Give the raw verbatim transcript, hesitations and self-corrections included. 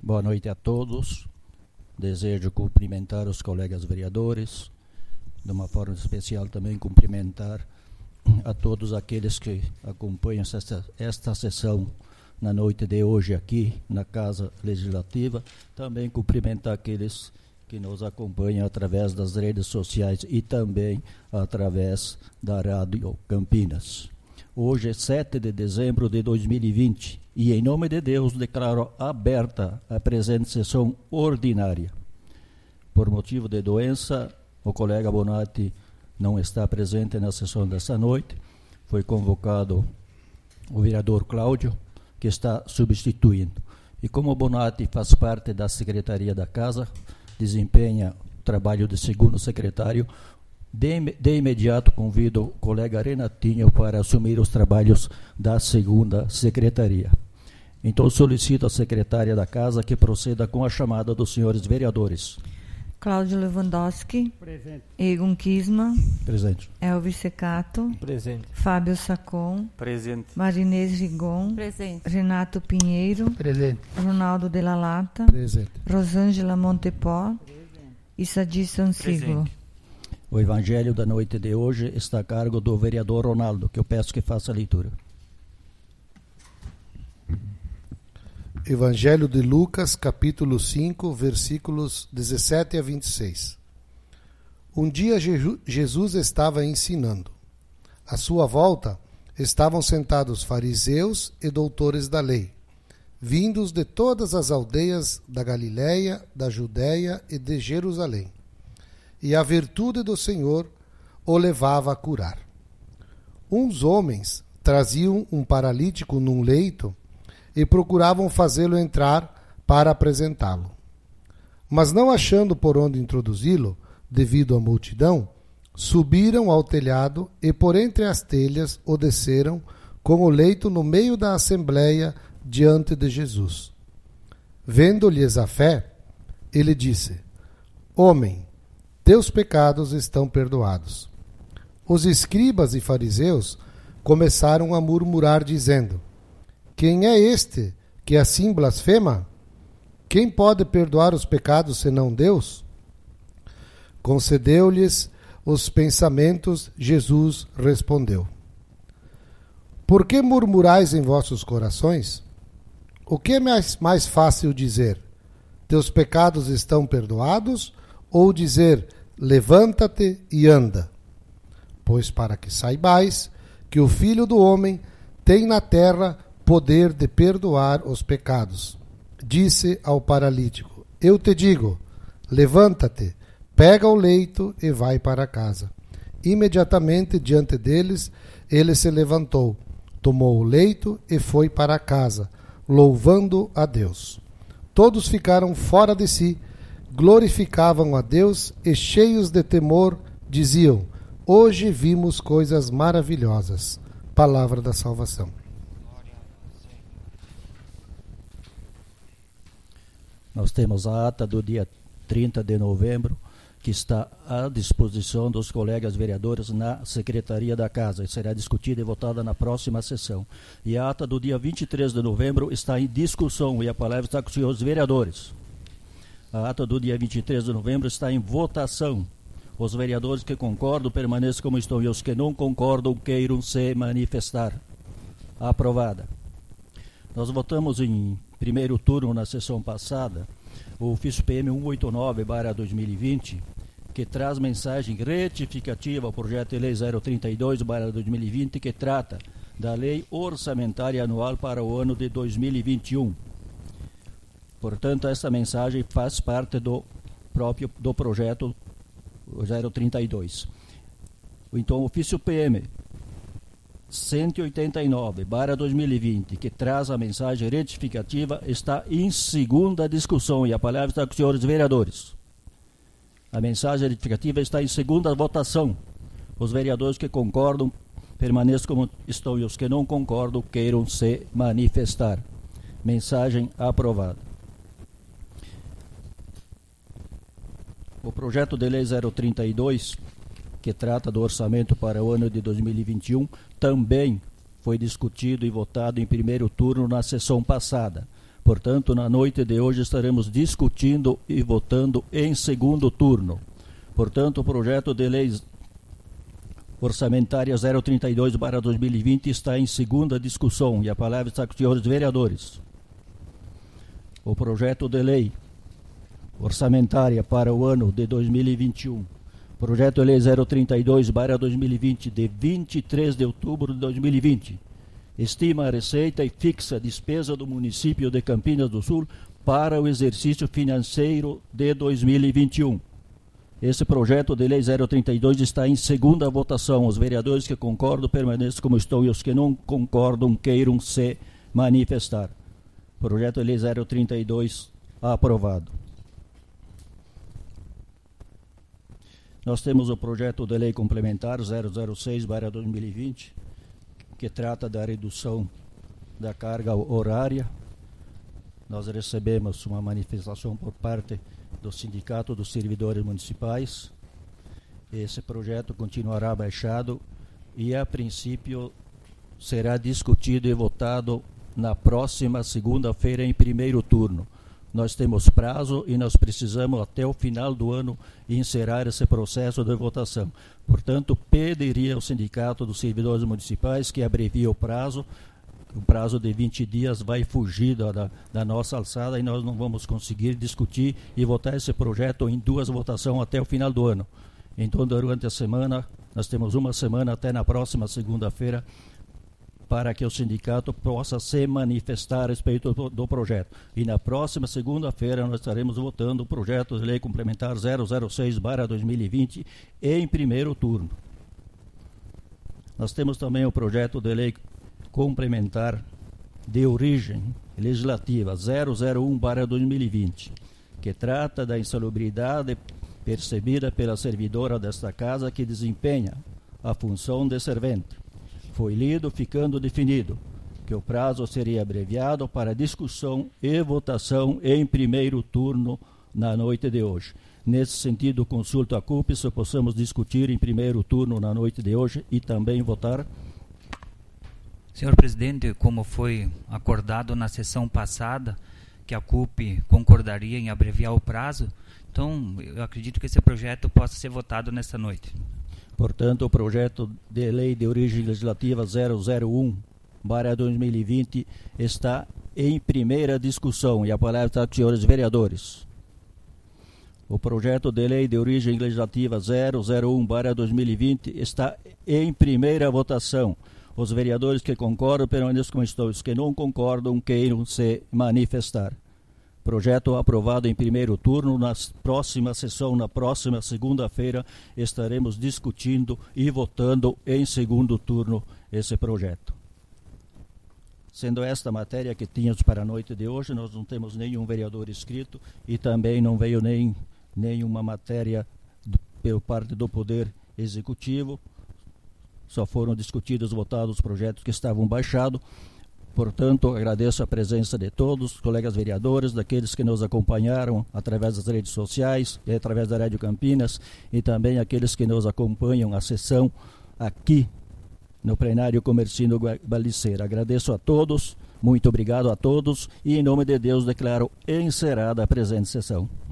Boa noite a todos. Desejo cumprimentar os colegas vereadores, de uma forma especial também cumprimentar a todos aqueles que acompanham esta, esta sessão na noite de hoje aqui na Casa Legislativa. Também cumprimentar aqueles que nos acompanham através das redes sociais e também através da Rádio Campinas. Hoje é sete de dezembro de dois mil e vinte e, em nome de Deus, declaro aberta a presente sessão ordinária. Por motivo de doença, o colega Bonatti não está presente na sessão desta noite. Foi convocado o vereador Cláudio, que está substituindo. E como o Bonatti faz parte da Secretaria da Casa, desempenha o trabalho de segundo secretário, de, de imediato convido o colega Renatinho para assumir os trabalhos da segunda secretaria. Então solicito à secretária da Casa que proceda com a chamada dos senhores vereadores. Cláudio Lewandowski. Presente. Egon Kisma. Presente. Elvis Secato. Presente. Fábio Sacon. Presente. Marinês Rigon. Presente. Renato Pinheiro. Presente. Ronaldo de la Lata. Presente. Rosângela Montepó. E Sadi Sansiglo. O evangelho da noite de hoje está a cargo do vereador Ronaldo, que eu peço que faça a leitura. Evangelho de Lucas, capítulo cinco, versículos dezessete a vinte e seis. Um dia Jesus estava ensinando. À sua volta estavam sentados fariseus e doutores da lei, vindos de todas as aldeias da Galiléia, da Judéia e de Jerusalém. E a virtude do Senhor o levava a curar. Uns homens traziam um paralítico num leito e procuravam fazê-lo entrar para apresentá-lo. Mas não achando por onde introduzi-lo, devido à multidão, subiram ao telhado e por entre as telhas o desceram com o leito no meio da assembleia diante de Jesus. Vendo-lhes a fé, ele disse: Homem, teus pecados estão perdoados. Os escribas e fariseus começaram a murmurar, dizendo: Quem é este que assim blasfema? Quem pode perdoar os pecados senão Deus? Concedeu-lhes os pensamentos, Jesus respondeu: Por que murmurais em vossos corações? O que é mais, mais fácil dizer? Teus pecados estão perdoados? Ou dizer: Levanta-te e anda? Pois para que saibais que o Filho do Homem tem na terra poder de perdoar os pecados. Disse ao paralítico: Eu te digo, levanta-te, pega o leito e vai para casa. Imediatamente diante deles, ele se levantou, tomou o leito e foi para casa, louvando a Deus. Todos ficaram fora de si, glorificavam a Deus e, cheios de temor, diziam: Hoje vimos coisas maravilhosas. Palavra da salvação. Nós temos a ata do dia trinta de novembro, que está à disposição dos colegas vereadores na Secretaria da Casa e será discutida e votada na próxima sessão. E a ata do dia vinte e três de novembro está em discussão e a palavra está com os senhores vereadores. A ata do dia vinte e três de novembro está em votação. Os vereadores que concordam permaneçam como estão e os que não concordam queiram se manifestar. Aprovada. Nós votamos em primeiro turno na sessão passada o ofício P M cento e oitenta e nove barra dois mil e vinte, que traz mensagem retificativa ao projeto de lei zero trinta e dois barra dois mil e vinte, que trata da lei orçamentária anual para o ano de dois mil e vinte e um. Portanto, essa mensagem faz parte do próprio do projeto zero trinta e dois. Então, o ofício P M cento e oitenta e nove barra dois mil e vinte, que traz a mensagem retificativa, está em segunda discussão e a palavra está com os senhores vereadores. A mensagem retificativa está em segunda votação. Os vereadores que concordam permaneçam como estão e os que não concordam queiram se manifestar. Mensagem aprovada. O projeto de lei zero trinta e dois, que trata do orçamento para o ano de dois mil e vinte e um, também foi discutido e votado em primeiro turno na sessão passada. Portanto, na noite de hoje estaremos discutindo e votando em segundo turno. Portanto, o projeto de lei orçamentária zero trinta e dois barra dois mil e vinte está em segunda discussão e a palavra está com os senhores vereadores. O projeto de lei orçamentária para o ano de dois mil e vinte e um, projeto de lei zero trinta e dois barra dois mil e vinte, de vinte e três de outubro de dois mil e vinte, estima a receita e fixa a despesa do município de Campinas do Sul para o exercício financeiro de dois mil e vinte e um. Esse projeto de lei zero trinta e dois está em segunda votação. Os vereadores que concordam permaneçam como estão e os que não concordam queiram se manifestar. Projeto de lei zero trinta e dois aprovado. Nós temos o projeto de lei complementar zero zero seis barra dois mil e vinte, que trata da redução da carga horária. Nós recebemos uma manifestação por parte do Sindicato dos Servidores Municipais. Esse projeto continuará baixado e, a princípio, será discutido e votado na próxima segunda-feira em primeiro turno. Nós temos prazo e nós precisamos, até o final do ano, encerrar esse processo de votação. Portanto, pediria ao Sindicato dos Servidores Municipais que abrevie o prazo. O prazo de vinte dias vai fugir da, da nossa alçada e nós não vamos conseguir discutir e votar esse projeto em duas votações até o final do ano. Então, durante a semana, nós temos uma semana até na próxima segunda-feira para que o sindicato possa se manifestar a respeito do, do projeto. E na próxima segunda-feira nós estaremos votando o projeto de lei complementar zero zero seis barra dois mil e vinte em primeiro turno. Nós temos também o projeto de lei complementar de origem legislativa zero zero um barra dois mil e vinte, que trata da insalubridade percebida pela servidora desta casa que desempenha a função de servente. Foi lido, ficando definido que o prazo seria abreviado para discussão e votação em primeiro turno na noite de hoje. Nesse sentido, consulto a C U P se possamos discutir em primeiro turno na noite de hoje e também votar. Senhor presidente, como foi acordado na sessão passada, que a C U P concordaria em abreviar o prazo, então eu acredito que esse projeto possa ser votado nesta noite. Portanto, o projeto de lei de origem legislativa zero zero um barra dois mil e vinte está em primeira discussão e a palavra está com os senhores vereadores. O projeto de lei de origem legislativa zero zero um barra dois mil e vinte está em primeira votação. Os vereadores que concordam permaneçam como estão, os que não concordam queiram se manifestar. Projeto aprovado em primeiro turno. Na próxima sessão, na próxima segunda-feira, estaremos discutindo e votando em segundo turno esse projeto. Sendo esta a matéria que tínhamos para a noite de hoje, nós não temos nenhum vereador inscrito e também não veio nem nenhuma matéria do, pela parte do Poder Executivo. Só foram discutidos e votados os projetos que estavam baixados. Portanto, agradeço a presença de todos, colegas vereadores, daqueles que nos acompanharam através das redes sociais e através da Rádio Campinas e também aqueles que nos acompanham a sessão aqui no plenário Comercino Baldiceira. Agradeço a todos, muito obrigado a todos e em nome de Deus declaro encerrada a presente sessão.